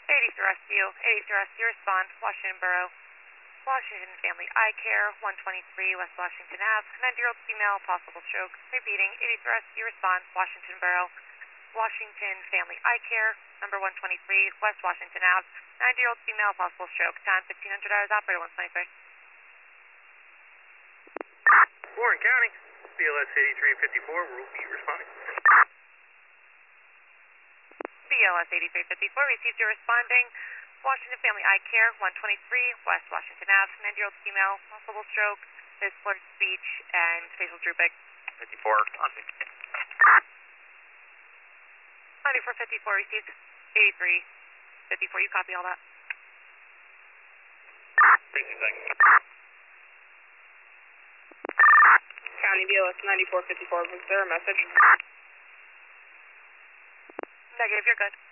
80 to rescue. 80 to rescue. Respond. Washington Borough. Washington Family Eye Care. 123 West Washington Ave. 90-year-old female. Possible stroke. Repeating. 80 to rescue. Respond. Washington Borough. Washington Family Eye Care. Number 123 West Washington Ave. 90-year-old female. Possible stroke. Time 1500 hours. Operator 123. Warren County. BLS 8354 will be responding. BLS 8354 received your responding. Washington Family Eye Care, 123 West Washington Ave, 90-year-old female, possible stroke, is slurred speech, and facial drooping. 54 on 9454 received. 8354, you copy all that? 3 seconds. County BLS 9454, was there a message? Negative, you're good.